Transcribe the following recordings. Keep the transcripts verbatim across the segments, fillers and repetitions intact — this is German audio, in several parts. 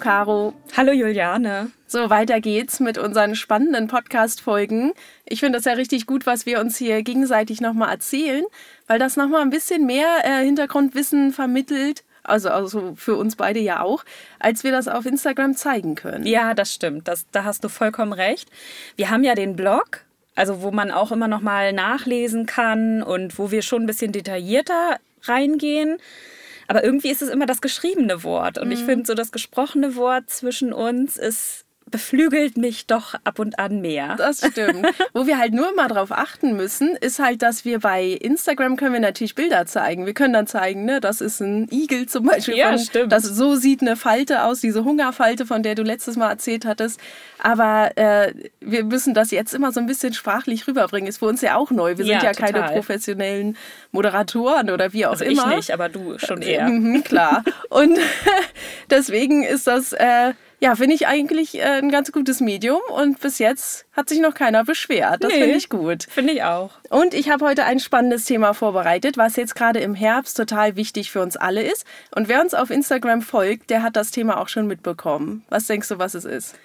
Caro. Hallo Juliane. So, weiter geht's mit unseren spannenden Podcast-Folgen. Ich finde das ja richtig gut, was wir uns hier gegenseitig nochmal erzählen, weil das nochmal ein bisschen mehr äh, Hintergrundwissen vermittelt, also, also für uns beide ja auch, als wir das auf Instagram zeigen können. Ja, das stimmt. Das, da hast du vollkommen recht. Wir haben ja den Blog, also wo man auch immer nochmal nachlesen kann und wo wir schon ein bisschen detaillierter reingehen. Aber irgendwie ist es immer das geschriebene Wort. Und mhm. ich finde, so das gesprochene Wort zwischen uns ist beflügelt mich doch ab und an mehr. Das stimmt. Wo wir halt nur mal drauf achten müssen, ist halt, dass wir bei Instagram können wir natürlich Bilder zeigen. Wir können dann zeigen, ne, das ist ein Igel zum Beispiel. Ja, von, stimmt. Das, so sieht eine Falte aus, diese Hungerfalte, von der du letztes Mal erzählt hattest. Aber äh, wir müssen das jetzt immer so ein bisschen sprachlich rüberbringen. Ist für uns ja auch neu. Wir sind ja, ja keine professionellen Moderatoren oder wie auch also immer. Ich nicht, aber du schon eher. Mhm, klar. Und deswegen ist das... Äh, Ja, finde ich eigentlich äh, ein ganz gutes Medium und bis jetzt hat sich noch keiner beschwert. Das nee, finde ich gut. Finde ich auch. Und ich habe heute ein spannendes Thema vorbereitet, was jetzt gerade im Herbst total wichtig für uns alle ist. Und wer uns auf Instagram folgt, der hat das Thema auch schon mitbekommen. Was denkst du, was es ist?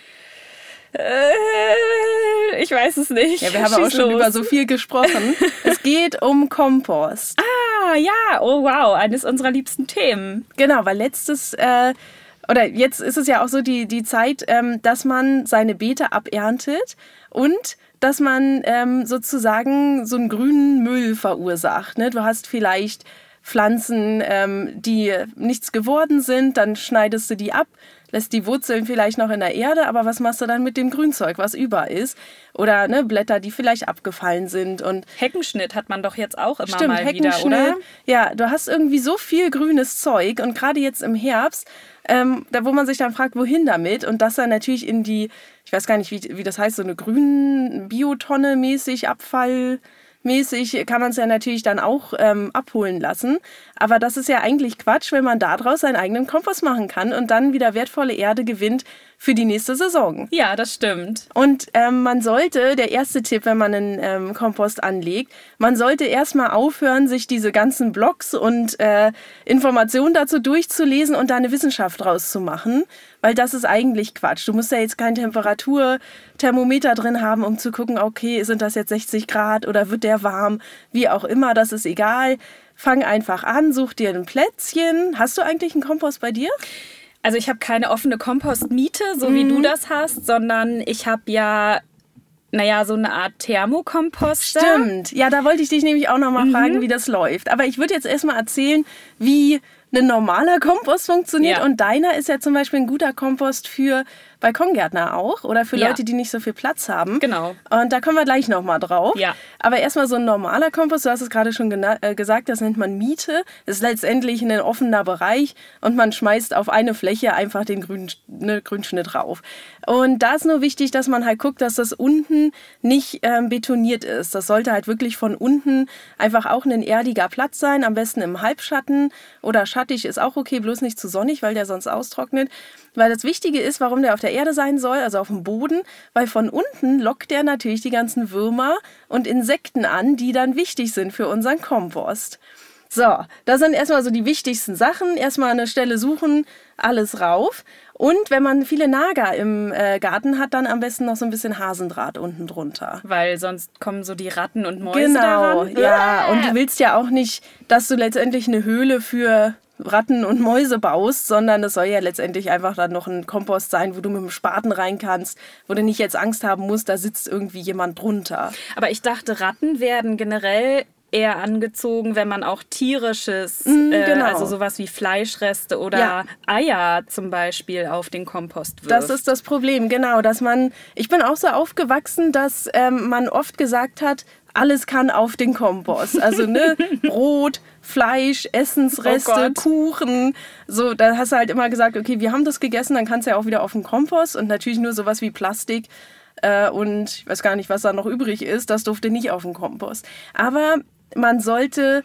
Äh, ich weiß es nicht. Ja, wir haben Schieß auch schon los. über so viel gesprochen. Es geht um Kompost. Ah, ja. Oh, wow. Eines unserer liebsten Themen. Genau, weil letztes... Äh, Oder jetzt ist es ja auch so die, die Zeit, ähm, dass man seine Beete aberntet und dass man ähm, sozusagen so einen grünen Müll verursacht. Ne? Du hast vielleicht Pflanzen, ähm, die nichts geworden sind, dann schneidest du die ab, lässt die Wurzeln vielleicht noch in der Erde, aber was machst du dann mit dem Grünzeug, was über ist? Oder ne, Blätter, die vielleicht abgefallen sind. Und Heckenschnitt hat man doch jetzt auch immer stimmt, mal wieder, oder? Ja, du hast irgendwie so viel grünes Zeug und gerade jetzt im Herbst, ähm, da wo man sich dann fragt, wohin damit? Und das dann natürlich in die, ich weiß gar nicht, wie, wie das heißt, so eine grünen Biotonne mäßig, Abfall... mäßig kann man es ja natürlich dann auch ähm, abholen lassen. Aber das ist ja eigentlich Quatsch, wenn man daraus seinen eigenen Kompost machen kann und dann wieder wertvolle Erde gewinnt für die nächste Saison. Ja, das stimmt. Und ähm, man sollte, der erste Tipp, wenn man einen ähm, Kompost anlegt, man sollte erstmal aufhören, sich diese ganzen Blogs und äh, Informationen dazu durchzulesen und da eine Wissenschaft draus zu machen, weil das ist eigentlich Quatsch. Du musst ja jetzt kein Temperaturthermometer drin haben, um zu gucken, okay, sind das jetzt sechzig Grad oder wird der warm, wie auch immer, das ist egal. Fang einfach an, such dir ein Plätzchen. Hast du eigentlich einen Kompost bei dir? Also ich habe keine offene Kompostmiete, so wie mhm. du das hast, sondern ich habe ja, naja, so eine Art Thermokomposter. Stimmt. Ja, da wollte ich dich nämlich auch noch mal mhm. fragen, wie das läuft. Aber ich würde jetzt erstmal erzählen, wie ein normaler Kompost funktioniert. Ja. Und deiner ist ja zum Beispiel ein guter Kompost für Balkongärtner auch oder für ja. Leute, die nicht so viel Platz haben. Genau. Und da kommen wir gleich noch mal drauf. Ja. Aber erstmal so ein normaler Kompost, du hast es gerade schon gena- äh, gesagt, das nennt man Miete. Das ist letztendlich ein offener Bereich und man schmeißt auf eine Fläche einfach den grünen, ne, Grünschnitt rauf. Und da ist nur wichtig, dass man halt guckt, dass das unten nicht ähm, betoniert ist. Das sollte halt wirklich von unten einfach auch ein erdiger Platz sein, am besten im Halbschatten oder schattig ist auch okay, bloß nicht zu sonnig, weil der sonst austrocknet. Weil das Wichtige ist, warum der auf der Erde sein soll, also auf dem Boden, weil von unten lockt der natürlich die ganzen Würmer und Insekten an, die dann wichtig sind für unseren Kompost. So, das sind erstmal so die wichtigsten Sachen. Erstmal eine Stelle suchen, alles rauf. Und wenn man viele Nager im äh, Garten hat, dann am besten noch so ein bisschen Hasendraht unten drunter. Weil sonst kommen so die Ratten und Mäuse genau, daran. Genau, ja. Und du willst ja auch nicht, dass du letztendlich eine Höhle für Ratten und Mäuse baust, sondern es soll ja letztendlich einfach dann noch ein Kompost sein, wo du mit dem Spaten rein kannst, wo du nicht jetzt Angst haben musst, da sitzt irgendwie jemand drunter. Aber ich dachte, Ratten werden generell eher angezogen, wenn man auch tierisches, mm, äh, genau. also sowas wie Fleischreste oder ja. Eier zum Beispiel auf den Kompost wirft. Das ist das Problem, genau, dass man, ich bin auch so aufgewachsen, dass ähm, man oft gesagt hat, alles kann auf den Kompost. Also ne, Brot, Fleisch, Essensreste, oh Kuchen. So, da hast du halt immer gesagt, okay, wir haben das gegessen, dann kannst du ja auch wieder auf den Kompost. Und natürlich nur sowas wie Plastik äh, und ich weiß gar nicht, was da noch übrig ist, das durfte nicht auf den Kompost. Aber man sollte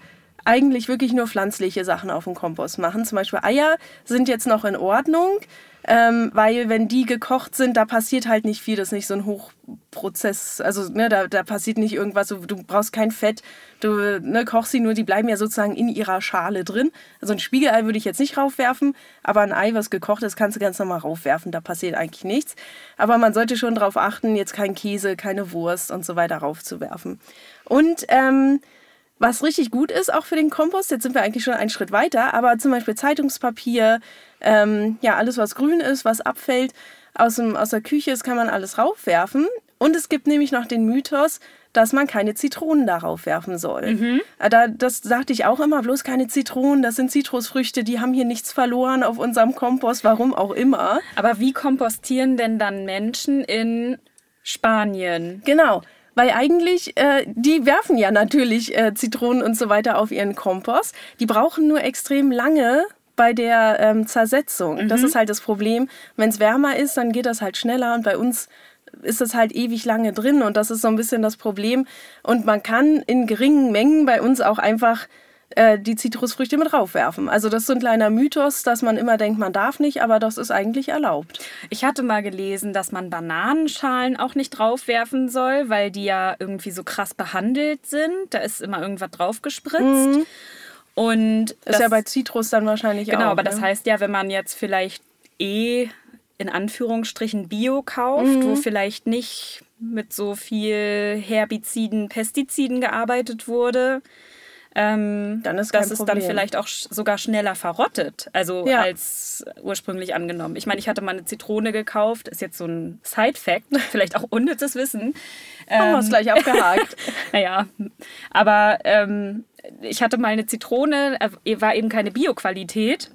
eigentlich wirklich nur pflanzliche Sachen auf dem Kompost machen. Zum Beispiel Eier sind jetzt noch in Ordnung, ähm, weil wenn die gekocht sind, da passiert halt nicht viel. Das ist nicht so ein Hochprozess. Also ne, da, da passiert nicht irgendwas. Du, du brauchst kein Fett. Du ne, kochst sie nur, die bleiben ja sozusagen in ihrer Schale drin. Also ein Spiegelei würde ich jetzt nicht raufwerfen, aber ein Ei, was gekocht ist, kannst du ganz normal raufwerfen. Da passiert eigentlich nichts. Aber man sollte schon darauf achten, jetzt kein Käse, keine Wurst und so weiter raufzuwerfen. Und ähm, was richtig gut ist, auch für den Kompost, jetzt sind wir eigentlich schon einen Schritt weiter, aber zum Beispiel Zeitungspapier, ähm, ja, alles, was grün ist, was abfällt aus, dem, aus der Küche, das kann man alles raufwerfen. Und es gibt nämlich noch den Mythos, dass man keine Zitronen darauf werfen soll. Mhm. Da, das sagte ich auch immer, bloß keine Zitronen, das sind Zitrusfrüchte, die haben hier nichts verloren auf unserem Kompost, warum auch immer. Aber wie kompostieren denn dann Menschen in Spanien? Genau. Weil eigentlich, äh, die werfen ja natürlich äh, Zitronen und so weiter auf ihren Kompost. Die brauchen nur extrem lange bei der ähm, Zersetzung. Mhm. Das ist halt das Problem. Wenn es wärmer ist, dann geht das halt schneller. Und bei uns ist das halt ewig lange drin. Und das ist so ein bisschen das Problem. Und man kann in geringen Mengen bei uns auch einfach äh, die Zitrusfrüchte mit raufwerfen. Also das ist so ein kleiner Mythos, dass man immer denkt, man darf nicht, aber das ist eigentlich erlaubt. Ich hatte mal gelesen, dass man Bananenschalen auch nicht draufwerfen soll, weil die ja irgendwie so krass behandelt sind. Da ist immer irgendwas draufgespritzt. Mhm. Und das ist ja bei Zitrus dann wahrscheinlich genau, auch. Genau, aber ne? das heißt ja, wenn man jetzt vielleicht eh in Anführungsstrichen Bio kauft, mhm. wo vielleicht nicht mit so viel Herbiziden, Pestiziden gearbeitet wurde, Ähm, dann ist kein dass es Problem. dann vielleicht auch sch- sogar schneller verrottet, also ja. als ursprünglich angenommen. Ich meine, ich hatte mal eine Zitrone gekauft, ist jetzt so ein Side-Fact, vielleicht auch unnützes Wissen. Haben wir es gleich abgehakt. Naja, aber ähm, ich hatte mal eine Zitrone, äh, war eben keine Bio-Qualität.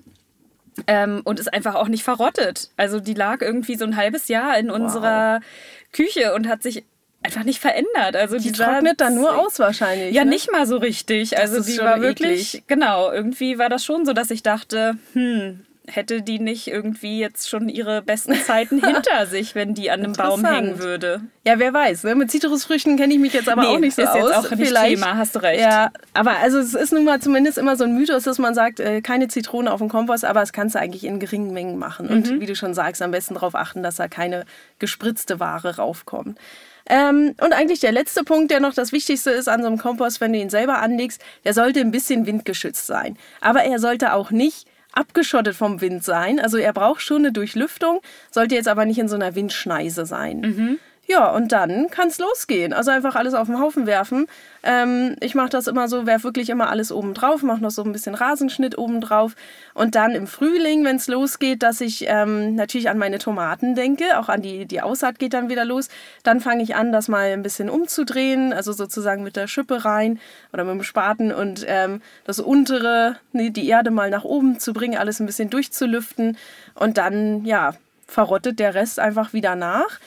Ähm, und ist einfach auch nicht verrottet. Also die lag irgendwie so ein halbes Jahr in wow. unserer Küche und hat sich einfach nicht verändert. Also die trocknet dann nur aus wahrscheinlich. Ja, ne? nicht mal so richtig. Das also ist die schon war wirklich, eklig. genau, irgendwie war das schon so, dass ich dachte, hm, hätte die nicht irgendwie jetzt schon ihre besten Zeiten hinter sich, wenn die an einem Baum hängen würde. Ja, wer weiß. Ne? Mit Zitrusfrüchten kenne ich mich jetzt aber nee, auch nicht so ist aus. Jetzt auch nicht Vielleicht, Thema, hast du recht. Ja, aber also es ist nun mal zumindest immer so ein Mythos, dass man sagt, äh, keine Zitrone auf dem Kompost, aber das kannst du eigentlich in geringen Mengen machen. Mhm. Und wie du schon sagst, am besten darauf achten, dass da keine gespritzte Ware raufkommt. Ähm, und eigentlich der letzte Punkt, der noch das Wichtigste ist an so einem Kompost, wenn du ihn selber anlegst, der sollte ein bisschen windgeschützt sein. Aber er sollte auch nicht abgeschottet vom Wind sein. Also er braucht schon eine Durchlüftung, sollte jetzt aber nicht in so einer Windschneise sein. Mhm. Ja, und dann kann es losgehen. Also einfach alles auf den Haufen werfen. Ähm, ich mache das immer so, werfe wirklich immer alles oben drauf, mache noch so ein bisschen Rasenschnitt oben drauf. Und dann im Frühling, wenn es losgeht, dass ich ähm, natürlich an meine Tomaten denke, auch an die, die Aussaat geht dann wieder los. Dann fange ich an, das mal ein bisschen umzudrehen, also sozusagen mit der Schippe rein oder mit dem Spaten und ähm, das untere, nee, die Erde mal nach oben zu bringen, alles ein bisschen durchzulüften. Und dann, ja, verrottet der Rest einfach wieder nach.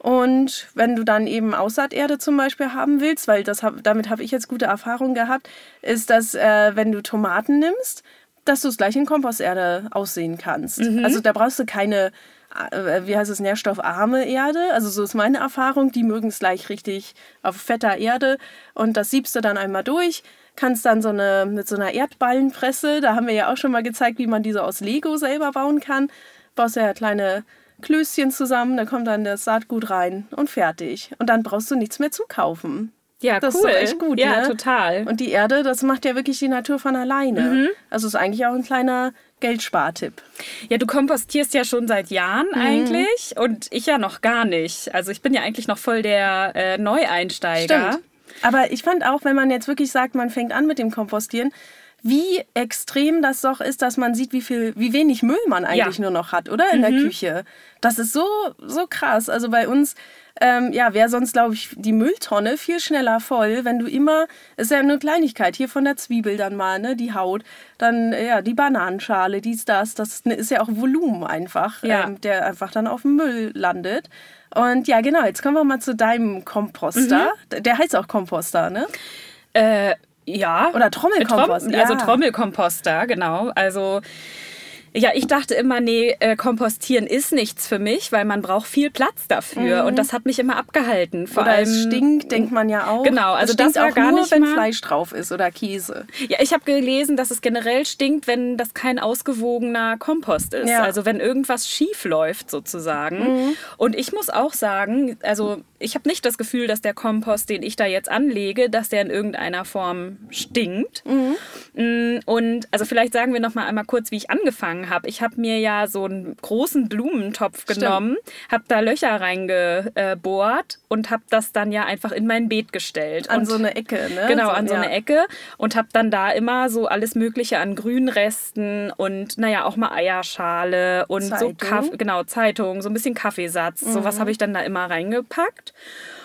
Und wenn du dann eben Aussaaterde zum Beispiel haben willst, weil das hab, damit habe ich jetzt gute Erfahrungen gehabt, ist, dass äh, wenn du Tomaten nimmst, dass du es gleich in Komposterde aussehen kannst. Mhm. Also da brauchst du keine, äh, wie heißt es, nährstoffarme Erde. Also so ist meine Erfahrung, die mögen es gleich richtig auf fetter Erde. Und das siebst du dann einmal durch, kannst dann so eine, mit so einer Erdballenpresse, da haben wir ja auch schon mal gezeigt, wie man diese aus Lego selber bauen kann, baust ja kleine Klößchen zusammen, da kommt dann das Saatgut rein und fertig. Und dann brauchst du nichts mehr zukaufen. Ja, das cool. ist doch echt gut, ja, ne? total. Und die Erde, das macht ja wirklich die Natur von alleine. Mhm. Also ist eigentlich auch ein kleiner Geldspartipp. Ja, du kompostierst ja schon seit Jahren mhm. eigentlich und ich ja noch gar nicht. Also ich bin ja eigentlich noch voll der äh, Neueinsteiger. Stimmt. Aber ich fand auch, wenn man jetzt wirklich sagt, man fängt an mit dem Kompostieren, wie extrem das doch ist, dass man sieht, wie viel, wie wenig Müll man eigentlich ja. nur noch hat, oder? In mhm. der Küche. Das ist so, so krass. Also bei uns, ähm, ja, wäre sonst, glaube ich, die Mülltonne viel schneller voll, wenn du immer, ist ja eine Kleinigkeit, hier von der Zwiebel dann mal, ne, die Haut, dann, ja, die Bananenschale, dies, das, das ist ja auch Volumen einfach, ja. ähm, der einfach dann auf dem Müll landet. Und ja, genau, jetzt kommen wir mal zu deinem Komposter. Mhm. Der heißt auch Komposter, ne? Äh, Ja. Oder Trommelkompost. Trom- also Trommelkomposter, genau. Also Ja, ich dachte immer, nee, äh, kompostieren ist nichts für mich, weil man braucht viel Platz dafür. Mhm. Und das hat mich immer abgehalten. Vor oder allem, es stinkt, denkt man ja auch. Genau, also das, das war auch gar nur, nicht wenn mal, Fleisch drauf ist oder Käse. Ja, ich habe gelesen, dass es generell stinkt, wenn das kein ausgewogener Kompost ist. Ja. Also wenn irgendwas schief läuft sozusagen. Mhm. Und ich muss auch sagen, also ich habe nicht das Gefühl, dass der Kompost, den ich da jetzt anlege, dass der in irgendeiner Form stinkt. Mhm. Und also vielleicht sagen wir noch mal einmal kurz, wie ich angefangen habe. Ich habe mir ja so einen großen Blumentopf genommen, habe da Löcher reingebohrt und habe das dann ja einfach in mein Beet gestellt. An und so eine Ecke, ne? Genau, so, an so ja. eine Ecke. Und habe dann da immer so alles Mögliche an Grünresten und naja, auch mal Eierschale und Zeitung. so Kaff- genau, Zeitung, so ein bisschen Kaffeesatz. Mhm. Sowas habe ich dann da immer reingepackt.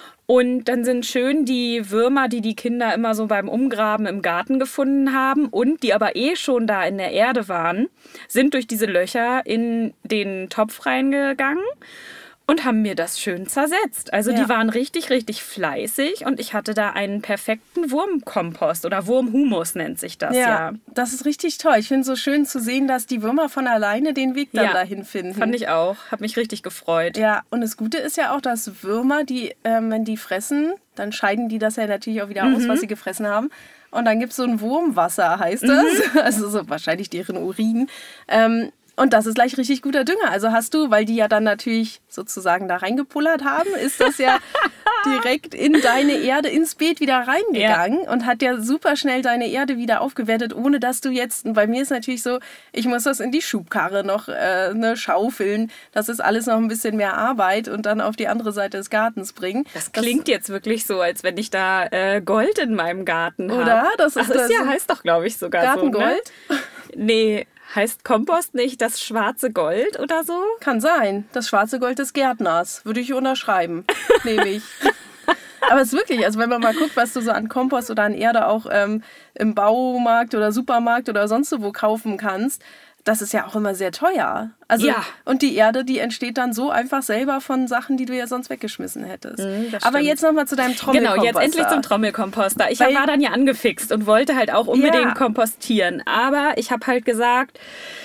Und dann sind schön die Würmer, die die Kinder immer so beim Umgraben im Garten gefunden haben und die aber eh schon da in der Erde waren, sind durch diese Löcher in den Topf reingegangen und haben mir das schön zersetzt. Also Ja. die waren richtig, richtig fleißig und ich hatte da einen perfekten Wurmkompost oder Wurmhumus nennt sich das ja. Ja, das ist richtig toll. Ich finde es so schön zu sehen, dass die Würmer von alleine den Weg dann Ja, dahin finden. Fand ich auch. Hat mich richtig gefreut. Ja, und das Gute ist ja auch, dass Würmer, die, ähm, wenn die fressen, dann scheiden die das ja natürlich auch wieder Mhm. aus, was sie gefressen haben. Und dann gibt es so ein Wurmwasser, heißt das. Mhm. Also so wahrscheinlich deren Urin. Ähm, Und das ist gleich richtig guter Dünger. Also hast du, weil die ja dann natürlich sozusagen da reingepullert haben, ist das ja direkt in deine Erde, ins Beet wieder reingegangen ja. und hat ja super schnell deine Erde wieder aufgewertet, ohne dass du jetzt, und bei mir ist natürlich so, ich muss das in die Schubkarre noch äh, ne, schaufeln. Das ist alles noch ein bisschen mehr Arbeit und dann auf die andere Seite des Gartens bringen. Das klingt das, jetzt wirklich so, als wenn ich da äh, Gold in meinem Garten habe. Oder? Das ist Ach, das das ja, heißt doch, glaube ich, sogar Gartengold? so. Ne? Nee. Heißt Kompost nicht das schwarze Gold oder so? Kann sein. Das schwarze Gold des Gärtners. Würde ich unterschreiben. Nehme ich. Aber es ist wirklich, also wenn man mal guckt, was du so an Kompost oder an Erde auch ähm, im Baumarkt oder Supermarkt oder sonst wo kaufen kannst, das ist ja auch immer sehr teuer. Also, ja. Und die Erde, die entsteht dann so einfach selber von Sachen, die du ja sonst weggeschmissen hättest. Mm, Aber jetzt nochmal zu deinem Trommelkomposter. Genau, jetzt endlich zum Trommelkomposter. Ich Weil, war dann ja angefixt und wollte halt auch unbedingt ja. kompostieren. Aber ich habe halt gesagt,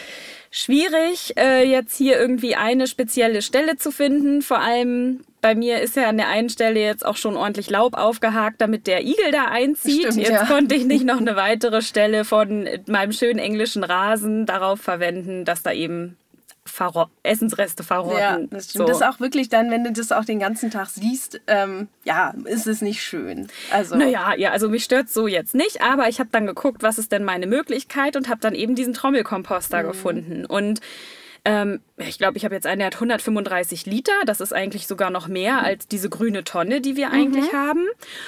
schwierig, äh, jetzt hier irgendwie eine spezielle Stelle zu finden. Vor allem bei mir ist ja an der einen Stelle jetzt auch schon ordentlich Laub aufgehakt, damit der Igel da einzieht. Stimmt, jetzt ja. konnte ich nicht noch eine weitere Stelle von meinem schönen englischen Rasen darauf verwenden, dass da eben Verro- Essensreste verrotten. Ja, das stimmt. So. Das ist auch wirklich dann, wenn du das auch den ganzen Tag siehst, ähm, ja, ist es nicht schön. Also. Naja, ja, also mich stört so jetzt nicht, aber ich habe dann geguckt, was ist denn meine Möglichkeit und habe dann eben diesen Trommelkomposter mhm. gefunden. Und ähm, ich glaube, ich habe jetzt einen, der hat hundertfünfunddreißig Liter. Das ist eigentlich sogar noch mehr als diese grüne Tonne, die wir eigentlich mhm. haben.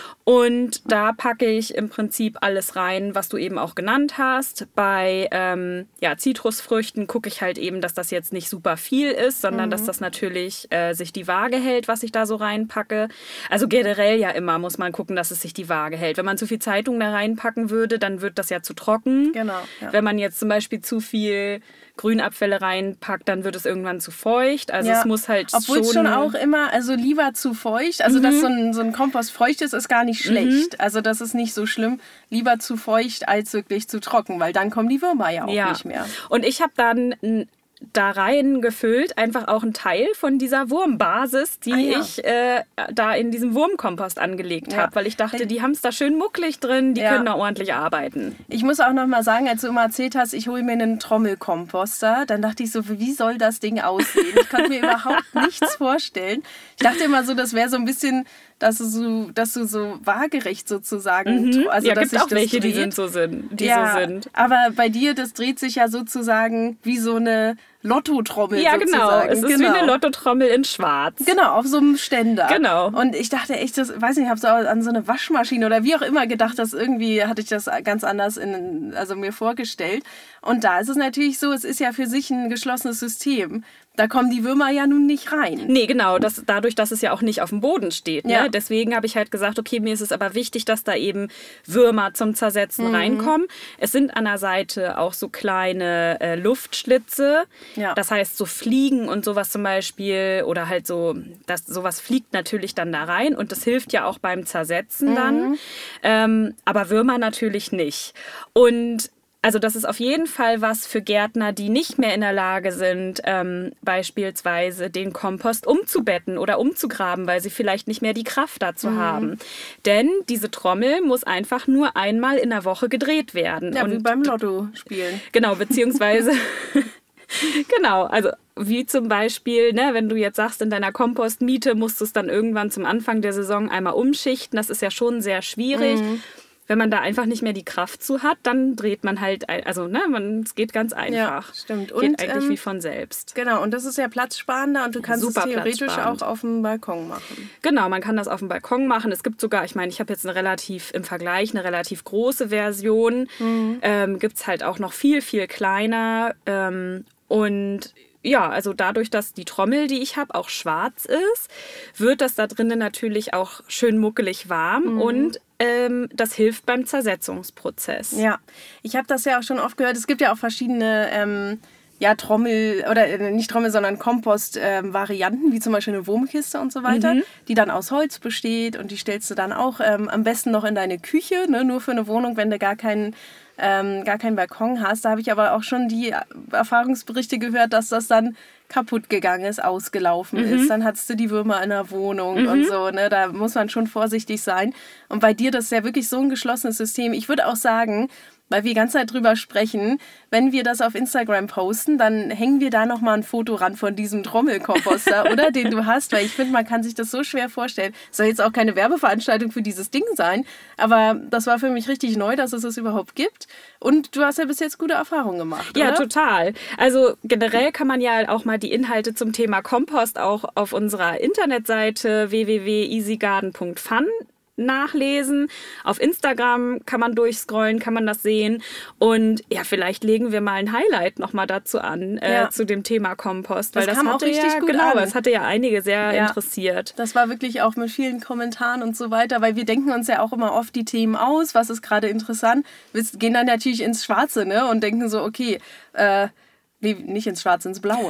Und da packe ich im Prinzip alles rein, was du eben auch genannt hast. Bei ähm, ja, Zitrusfrüchten gucke ich halt eben, dass das jetzt nicht super viel ist, sondern mhm. dass das natürlich äh, sich die Waage hält, was ich da so reinpacke. Also generell ja immer muss man gucken, dass es sich die Waage hält. Wenn man zu viel Zeitung da reinpacken würde, dann wird das ja zu trocken. Genau. Ja. Wenn man jetzt zum Beispiel zu viel Grünabfälle reinpackt, dann wird es irgendwann zu feucht. Also ja. es muss halt Obwohl es schon auch immer, also lieber zu feucht, also mhm. dass so ein, so ein Kompost feucht ist, ist gar nicht schlecht. Mhm. Also das ist nicht so schlimm. Lieber zu feucht als wirklich zu trocken, weil dann kommen die Würmer ja auch ja. nicht mehr. Und ich habe dann da rein gefüllt, einfach auch ein Teil von dieser Wurmbasis, die ah, ja. ich äh, da in diesem Wurmkompost angelegt ja. habe, weil ich dachte, die haben es da schön mucklig drin, die ja. können da ordentlich arbeiten. Ich muss auch noch mal sagen, als du immer erzählt hast, ich hole mir einen Trommelkomposter, dann dachte ich so, wie soll das Ding aussehen? Ich konnte mir überhaupt nichts vorstellen. Ich dachte immer so, das wäre so ein bisschen, dass du so, dass du so waagerecht sozusagen, mhm. also ja, dass gibt sich auch das welche, dreht. die sind so sind, die ja, so sind. Aber bei dir, das dreht sich ja sozusagen wie so eine Lottotrommel ja, sozusagen. genau. Es ist genau. wie eine Lottotrommel in schwarz. Genau, auf so einem Ständer. Genau. Und ich dachte echt, das, weiß nicht, ich habe so an so eine Waschmaschine oder wie auch immer gedacht, dass irgendwie hatte ich das ganz anders in, also mir vorgestellt. Und da ist es natürlich so, es ist ja für sich ein geschlossenes System. Da kommen die Würmer ja nun nicht rein. Nee, genau. Das, dadurch, dass es ja auch nicht auf dem Boden steht. Ne? Ja. Deswegen habe ich halt gesagt, okay, mir ist es aber wichtig, dass da eben Würmer zum Zersetzen mhm. reinkommen. Es sind an der Seite auch so kleine äh, Luftschlitze. Ja. Das heißt, so Fliegen und sowas zum Beispiel oder halt so, das, sowas fliegt natürlich dann da rein und das hilft ja auch beim Zersetzen mhm. dann. Ähm, aber Würmer natürlich nicht. Und also das ist auf jeden Fall was für Gärtner, die nicht mehr in der Lage sind, ähm, beispielsweise den Kompost umzubetten oder umzugraben, weil sie vielleicht nicht mehr die Kraft dazu mhm. haben. Denn diese Trommel muss einfach nur einmal in der Woche gedreht werden. Ja, und wie beim Lotto spielen. Genau, beziehungsweise... Genau, also wie zum Beispiel, ne, wenn du jetzt sagst, in deiner Kompostmiete musst du es dann irgendwann zum Anfang der Saison einmal umschichten. Das ist ja schon sehr schwierig. Mhm. Wenn man da einfach nicht mehr die Kraft zu hat, dann dreht man halt, also ne, man, es geht ganz einfach. Ja, stimmt. Geht und, eigentlich ähm, wie von selbst. Genau, und das ist ja platzsparender und du kannst Super es theoretisch auch auf dem Balkon machen. Genau, man kann das auf dem Balkon machen. Es gibt sogar, ich meine, ich habe jetzt eine relativ, im Vergleich eine relativ große Version. Mhm. Ähm, gibt es halt auch noch viel, viel kleiner. Ähm, und ja, also dadurch, dass die Trommel, die ich habe, auch schwarz ist, wird das da drinnen natürlich auch schön muckelig warm mhm. und ähm, das hilft beim Zersetzungsprozess. Ja, ich habe das ja auch schon oft gehört. Es gibt ja auch verschiedene ähm, ja, Trommel, oder äh, nicht Trommel, sondern Kompost-Varianten, ähm, wie zum Beispiel eine Wurmkiste und so weiter, mhm. die dann aus Holz besteht und die stellst du dann auch ähm, am besten noch in deine Küche, ne, nur für eine Wohnung, wenn du gar keinen Ähm, gar keinen Balkon hast. Da habe ich aber auch schon die Erfahrungsberichte gehört, dass das dann kaputt gegangen ist, ausgelaufen mhm. ist. Dann hattest du die Würmer in der Wohnung mhm. und so. Ne? Da muss man schon vorsichtig sein. Und bei dir, das ist ja wirklich so ein geschlossenes System. Ich würde auch sagen, weil wir die ganze Zeit drüber sprechen, wenn wir das auf Instagram posten, dann hängen wir da nochmal ein Foto ran von diesem Trommelkomposter, oder? Den du hast, weil ich finde, man kann sich das so schwer vorstellen. Soll jetzt auch keine Werbeveranstaltung für dieses Ding sein, aber das war für mich richtig neu, dass es das überhaupt gibt. Und du hast ja bis jetzt gute Erfahrungen gemacht, Ja, oder? total. Also generell kann man ja auch mal die Inhalte zum Thema Kompost auch auf unserer Internetseite w w w punkt easygarden punkt fun nachlesen. Auf Instagram kann man durchscrollen, kann man das sehen. Und ja, vielleicht legen wir mal ein Highlight nochmal dazu an, äh, ja. zu dem Thema Kompost. Weil das, das kam hatte auch richtig ja, gut genau, an. das hatte ja einige sehr ja. interessiert. Das war wirklich auch mit vielen Kommentaren und so weiter, weil wir denken uns ja auch immer oft die Themen aus, was ist gerade interessant. Wir gehen dann natürlich ins Schwarze, ne, und denken so, okay, äh, nee, nicht ins Schwarze, ins Blaue.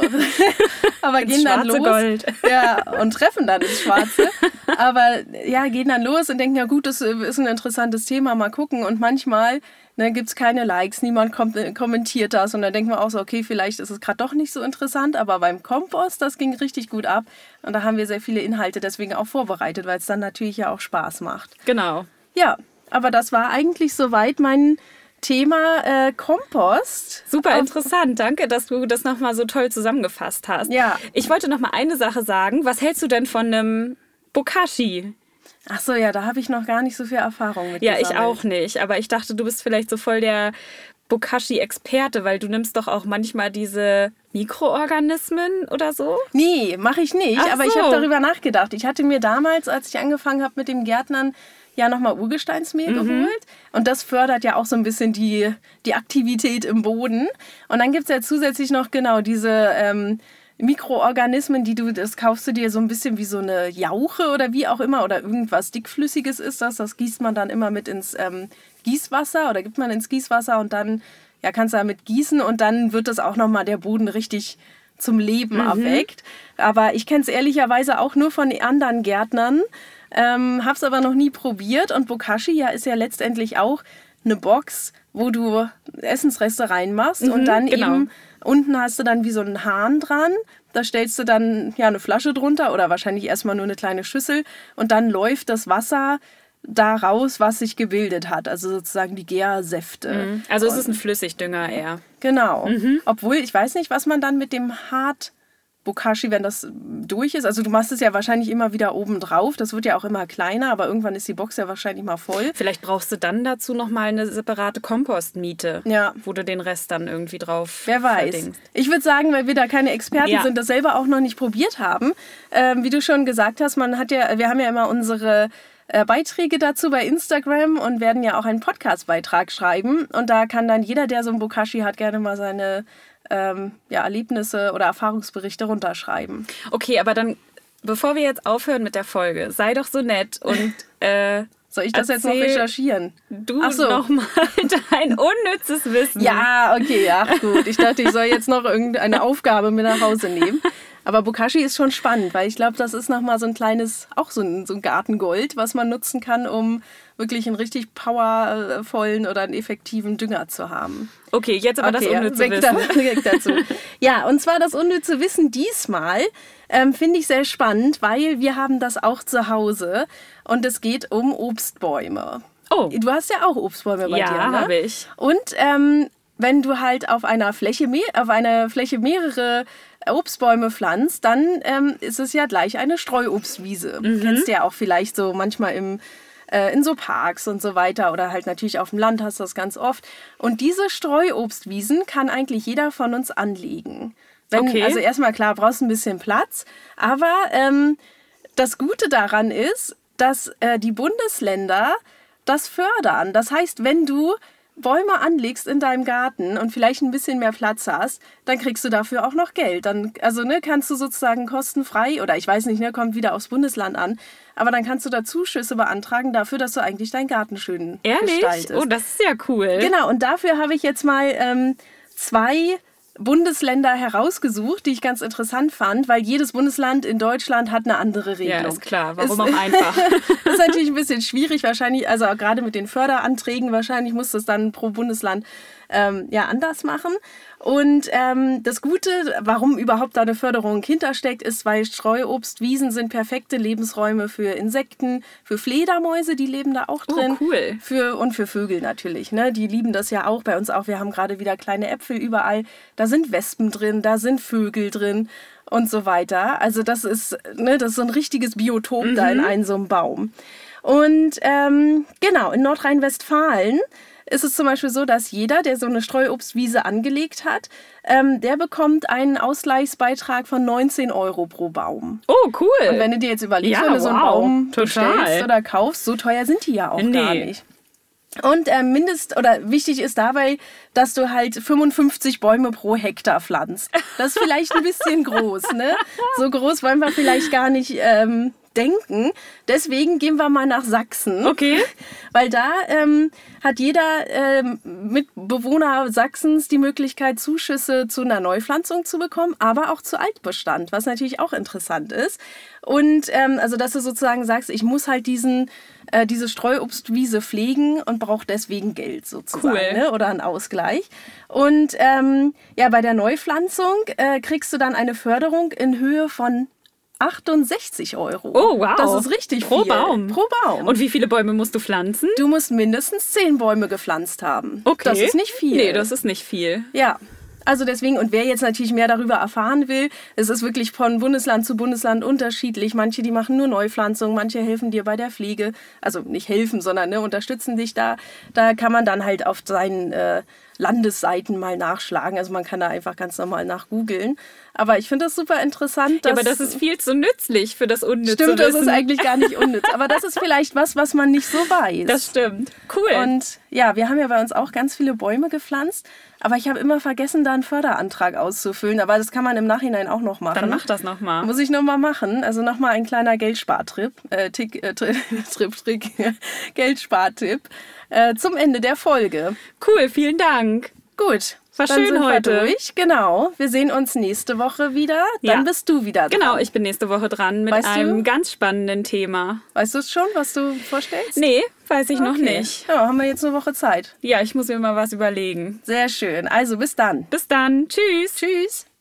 Aber ins gehen dann los. Gold. Ja, und treffen dann ins Schwarze. Aber ja, gehen dann los und denken, ja gut, das ist ein interessantes Thema, mal gucken. Und manchmal ne, gibt es keine Likes, niemand kommt, kommentiert das. Und dann denken wir auch so, okay, vielleicht ist es gerade doch nicht so interessant. Aber beim Kompost, das ging richtig gut ab. Und da haben wir sehr viele Inhalte deswegen auch vorbereitet, weil es dann natürlich ja auch Spaß macht. Genau. Ja, aber das war eigentlich soweit mein Thema äh, Kompost. Super interessant. Danke, dass du das nochmal so toll zusammengefasst hast. Ja. Ich wollte noch mal eine Sache sagen. Was hältst du denn von einem Bokashi? Ach so, ja, da habe ich noch gar nicht so viel Erfahrung mit. Ja, ich auch nicht. Aber ich dachte, du bist vielleicht so voll der Bokashi-Experte, weil du nimmst doch auch manchmal diese Mikroorganismen oder so? Nee, mache ich nicht. Ach aber so. ich habe darüber nachgedacht. Ich hatte mir damals, als ich angefangen habe mit dem Gärtnern, ja nochmal Urgesteinsmehl mhm. geholt. Und das fördert ja auch so ein bisschen die, die Aktivität im Boden. Und dann gibt es ja zusätzlich noch genau diese ähm, Mikroorganismen, die du, das kaufst du dir so ein bisschen wie so eine Jauche oder wie auch immer. Oder irgendwas Dickflüssiges ist das. Das gießt man dann immer mit ins ähm, Gießwasser oder gibt man ins Gießwasser und dann ja, kannst du damit gießen. Und dann wird das auch nochmal der Boden richtig zum Leben mhm. erweckt. Aber ich kenne es ehrlicherweise auch nur von anderen Gärtnern. Ähm, hab's aber noch nie probiert und Bokashi ja ist ja letztendlich auch eine Box, wo du Essensreste reinmachst mhm, und dann genau. eben unten hast du dann wie so einen Hahn dran, da stellst du dann ja eine Flasche drunter oder wahrscheinlich erstmal nur eine kleine Schüssel und dann läuft das Wasser da raus, was sich gebildet hat, also sozusagen die Gärsäfte. Mhm. Also es ist ein Flüssigdünger eher. Genau, mhm. obwohl ich weiß nicht, was man dann mit dem Hart Bokashi, wenn das durch ist. Also du machst es ja wahrscheinlich immer wieder oben drauf. Das wird ja auch immer kleiner, aber irgendwann ist die Box ja wahrscheinlich mal voll. Vielleicht brauchst du dann dazu nochmal eine separate Kompostmiete, ja. wo du den Rest dann irgendwie drauf Wer weiß. verdingst. Ich würde sagen, weil wir da keine Experten ja. sind, das selber auch noch nicht probiert haben. Ähm, wie du schon gesagt hast, man hat ja, wir haben ja immer unsere äh, Beiträge dazu bei Instagram und werden ja auch einen Podcast-Beitrag schreiben. Und da kann dann jeder, der so ein Bokashi hat, gerne mal seine Ähm, ja, Erlebnisse oder Erfahrungsberichte runterschreiben. Okay, aber dann, bevor wir jetzt aufhören mit der Folge, sei doch so nett und äh, soll ich das jetzt noch recherchieren? Du Ach so. nochmal dein unnützes Wissen. Ja, okay, ja, gut. Ich dachte, ich soll jetzt noch irgendeine Aufgabe mit nach Hause nehmen. Aber Bokashi ist schon spannend, weil ich glaube, das ist nochmal so ein kleines, auch so ein, so ein Gartengold, was man nutzen kann, um wirklich einen richtig powervollen oder einen effektiven Dünger zu haben. Okay, jetzt aber Okay, das unnütze weg Wissen. Da, weg dazu. Ja, und zwar das unnütze Wissen diesmal ähm, finde ich sehr spannend, weil wir haben das auch zu Hause und es geht um Obstbäume. Oh. Du hast ja auch Obstbäume bei Ja, dir, ne? habe ich. Und ähm, wenn du halt auf einer Fläche, me- auf einer Fläche mehrere Obstbäume pflanzt, dann ähm, ist es ja gleich eine Streuobstwiese. Mhm. Kennst du ja auch vielleicht so manchmal im äh, in so Parks und so weiter oder halt natürlich auf dem Land hast du das ganz oft. Und diese Streuobstwiesen kann eigentlich jeder von uns anlegen. Wenn, Okay. Also erstmal klar, brauchst ein bisschen Platz, aber ähm, das Gute daran ist, dass äh, die Bundesländer das fördern. Das heißt, wenn du Bäume anlegst in deinem Garten und vielleicht ein bisschen mehr Platz hast, dann kriegst du dafür auch noch Geld. Dann, also ne, kannst du sozusagen kostenfrei, oder ich weiß nicht, ne, kommt wieder aufs Bundesland an, aber dann kannst du da Zuschüsse beantragen dafür, dass du eigentlich deinen Garten schön Ehrlich? gestaltest. Oh, das ist ja cool. Genau, und dafür habe ich jetzt mal ähm, zwei Bundesländer herausgesucht, die ich ganz interessant fand, weil jedes Bundesland in Deutschland hat eine andere Regelung. Ja, ist klar. Warum Ist- auch einfach? Das ist natürlich ein bisschen schwierig, wahrscheinlich, also auch gerade mit den Förderanträgen, wahrscheinlich muss das dann pro Bundesland ähm, ja anders machen. Und ähm, das Gute, warum überhaupt da eine Förderung hintersteckt, ist, weil Streuobstwiesen sind perfekte Lebensräume für Insekten, für Fledermäuse, die leben da auch drin. Oh, cool. Für, und für Vögel natürlich, ne? Die lieben das ja auch, bei uns auch. Wir haben gerade wieder kleine Äpfel überall. Da sind Wespen drin, da sind Vögel drin und so weiter. Also das ist, ne, das ist so ein richtiges Biotop da in einem so einem Baum. Und ähm, genau, in Nordrhein-Westfalen ist es zum Beispiel so, dass jeder, der so eine Streuobstwiese angelegt hat, ähm, der bekommt einen Ausgleichsbeitrag von neunzehn Euro pro Baum. Oh, cool. Und wenn du dir jetzt überlegst, Ja, wenn du so einen wow, Baum total. bestellst oder kaufst, so teuer sind die ja auch Nee. gar nicht. Und äh, mindest oder wichtig ist dabei, dass du halt fünfundfünfzig Bäume pro Hektar pflanzt. Das ist vielleicht ein bisschen groß, ne? So groß wollen wir vielleicht gar nicht ähm, denken. Deswegen gehen wir mal nach Sachsen. Okay. Weil da ähm, hat jeder ähm, Mitbewohner Sachsens die Möglichkeit, Zuschüsse zu einer Neupflanzung zu bekommen, aber auch zu Altbestand, was natürlich auch interessant ist. Und ähm, also, dass du sozusagen sagst, ich muss halt diesen, äh, diese Streuobstwiese pflegen und brauche deswegen Geld sozusagen, Cool. ne? Oder einen Ausgleich. Und ähm, ja, bei der Neupflanzung äh, kriegst du dann eine Förderung in Höhe von achtundsechzig Euro. Oh, wow. Das ist richtig Pro viel. Baum. Pro Baum. Und wie viele Bäume musst du pflanzen? Du musst mindestens zehn Bäume gepflanzt haben. Okay. Das ist nicht viel. Nee, das ist nicht viel. Ja. Also deswegen, und wer jetzt natürlich mehr darüber erfahren will, es ist wirklich von Bundesland zu Bundesland unterschiedlich. Manche, die machen nur Neupflanzung, manche helfen dir bei der Pflege. Also nicht helfen, sondern ne, unterstützen dich da. Da kann man dann halt auf seinen äh, Landesseiten mal nachschlagen. Also man kann da einfach ganz normal nachgoogeln. Aber ich finde das super interessant. Ja, Dass, aber das ist viel zu nützlich für das unnütze stimmt, das Wissen. ist eigentlich gar nicht unnütz. Aber das ist vielleicht was, was man nicht so weiß. Das stimmt. Cool. Und ja, wir haben ja bei uns auch ganz viele Bäume gepflanzt, aber ich habe immer vergessen, da einen Förderantrag auszufüllen. Aber das kann man im Nachhinein auch noch machen. Dann mach das nochmal. Muss ich nochmal machen. Also nochmal ein kleiner Geldspartrip, äh, Tick, äh, Tri- Trip, Trick, Geldspartipp äh, zum Ende der Folge. Cool, vielen Dank. Gut. War dann schön sind heute. Wir durch. Genau. Wir sehen uns nächste Woche wieder. Dann Ja. bist du wieder dran. Genau, ich bin nächste Woche dran mit Weißt du? einem ganz spannenden Thema. Weißt du es schon, was du vorstellst? Nee, weiß ich noch Okay. nicht. Ja, haben wir jetzt eine Woche Zeit. Ja, ich muss mir mal was überlegen. Sehr schön. Also bis dann. Bis dann. Tschüss. Tschüss.